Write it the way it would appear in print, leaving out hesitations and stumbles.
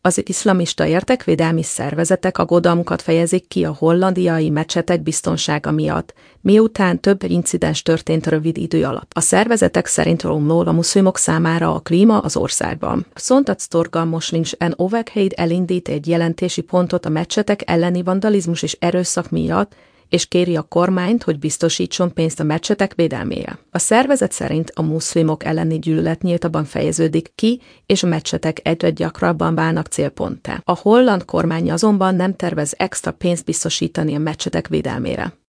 Az iszlamista érdekvédelmi szervezetek aggodalmukat fejezik ki a hollandiai mecsetek biztonsága miatt, miután több incidens történt rövid idő alatt. A szervezetek szerint romló a muszlimok számára a klíma az országban. Szontagstorga Moslims en Overheid elindít egy jelentési pontot a mecsetek elleni vandalizmus és erőszak miatt, és kéri a kormányt, hogy biztosítson pénzt a mecsetek védelmére. A szervezet szerint a muszlimok elleni gyűlölet nyíltabban fejeződik ki, és a mecsetek egyre gyakrabban válnak célponttá. A holland kormány azonban nem tervez extra pénzt biztosítani a mecsetek védelmére.